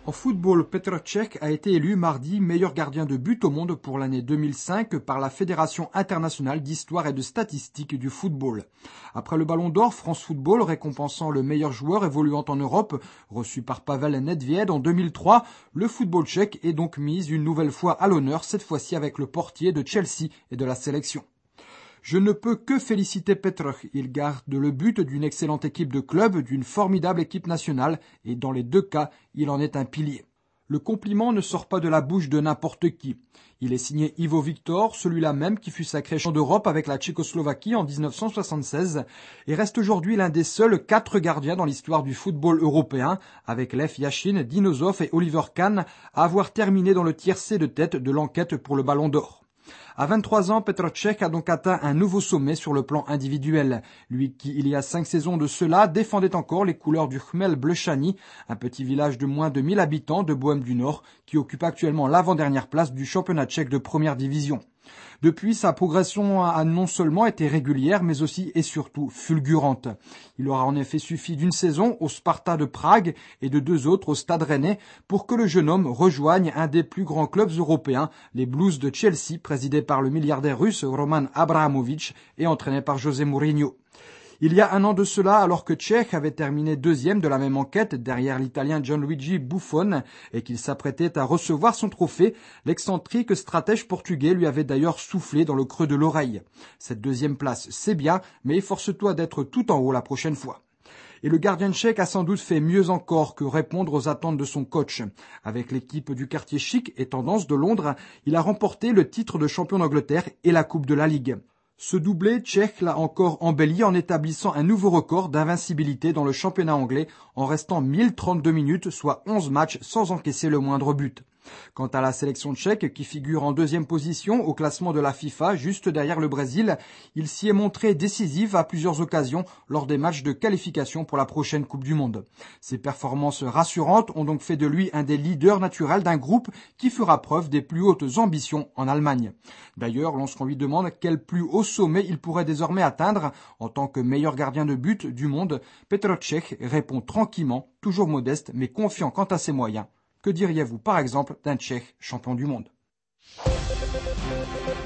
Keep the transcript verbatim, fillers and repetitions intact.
En football, Petr Cech a été élu mardi meilleur gardien de but au monde pour l'année deux mille cinq par la Fédération internationale d'histoire et de statistique du football. Après le Ballon d'Or, France Football récompensant le meilleur joueur évoluant en Europe, reçu par Pavel Nedvěd en deux mille trois, le football tchèque est donc mis une nouvelle fois à l'honneur, cette fois-ci avec le portier de Chelsea et de la sélection. Je ne peux que féliciter Petr. Il garde le but d'une excellente équipe de club, d'une formidable équipe nationale, et dans les deux cas, il en est un pilier. Le compliment ne sort pas de la bouche de n'importe qui. Il est signé Ivo Victor, celui-là même qui fut sacré champion d'Europe avec la Tchécoslovaquie en dix-neuf cent soixante-seize, et reste aujourd'hui l'un des seuls quatre gardiens dans l'histoire du football européen, avec Lev Yashin, Dinosov et Oliver Kahn, à avoir terminé dans le tiercé de tête de l'enquête pour le Ballon d'Or. À vingt-trois ans, Petr Cech a donc atteint un nouveau sommet sur le plan individuel. Lui qui, il y a cinq saisons de cela, défendait encore les couleurs du Chmel Blešany, un petit village de moins de mille habitants de Bohême du Nord, qui occupe actuellement l'avant-dernière place du championnat tchèque de première division. Depuis, sa progression a non seulement été régulière, mais aussi et surtout fulgurante. Il aura en effet suffi d'une saison au Sparta de Prague et de deux autres au Stade Rennais pour que le jeune homme rejoigne un des plus grands clubs européens, les Blues de Chelsea, présidés par le milliardaire russe Roman Abramovich et entraîné par José Mourinho. Il y a un an de cela, alors que Cech avait terminé deuxième de la même enquête derrière l'italien Gianluigi Buffon et qu'il s'apprêtait à recevoir son trophée, l'excentrique stratège portugais lui avait d'ailleurs soufflé dans le creux de l'oreille. Cette deuxième place, c'est bien, mais efforce-toi d'être tout en haut la prochaine fois. Et le gardien tchèque a sans doute fait mieux encore que répondre aux attentes de son coach. Avec l'équipe du quartier chic et tendance de Londres, il a remporté le titre de champion d'Angleterre et la Coupe de la Ligue. Ce doublé, Cech l'a encore embelli en établissant un nouveau record d'invincibilité dans le championnat anglais en restant mille trente-deux minutes, soit onze matchs sans encaisser le moindre but. Quant à la sélection tchèque, qui figure en deuxième position au classement de la FIFA, juste derrière le Brésil, il s'y est montré décisif à plusieurs occasions lors des matchs de qualification pour la prochaine Coupe du Monde. Ses performances rassurantes ont donc fait de lui un des leaders naturels d'un groupe qui fera preuve des plus hautes ambitions en Allemagne. D'ailleurs, lorsqu'on lui demande quel plus haut sommet il pourrait désormais atteindre en tant que meilleur gardien de but du monde, Petr Cech répond tranquillement, toujours modeste mais confiant quant à ses moyens. Que diriez-vous par exemple d'un Tchèque champion du monde ?